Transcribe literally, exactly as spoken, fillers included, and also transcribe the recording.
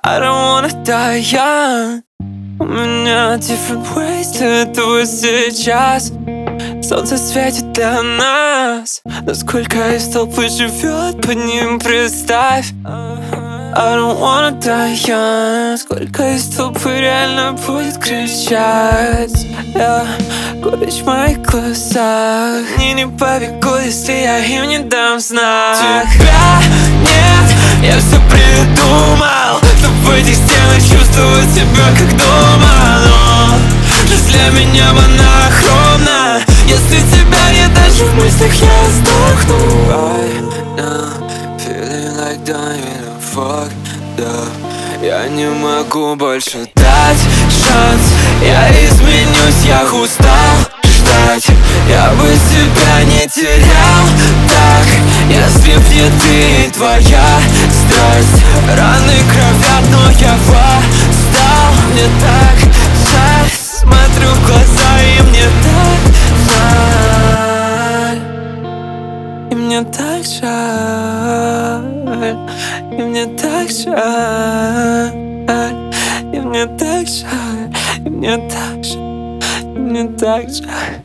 I don't wanna die young. У меня different ways для этого сейчас. Солнце светит для нас, но сколько из толпы живет под ним, представь. I don't wanna die young. Сколько из толпы реально будет кричать, yeah. Горечь в моих глазах. Они не побегут, если я им не дам знак. Тебя нет, я все придумал, чтоб в этих стенах чувствовать себя как дома. Но жизнь для меня монохромна. Если тебя нет даже в мыслях, я сдохну. Right now, feeling like dying, I'm fucked up. Я не могу больше дать шанс. Я изменюсь, я устал ждать. Я бы себя не терял так, если б не ты и твоя страсть. Раны кровят, но я восстал. Мне так жаль, смотрю в глаза, и мне так жаль. И мне так жаль. И мне так жаль. И мне так жаль. И мне так жаль. И мне так жаль.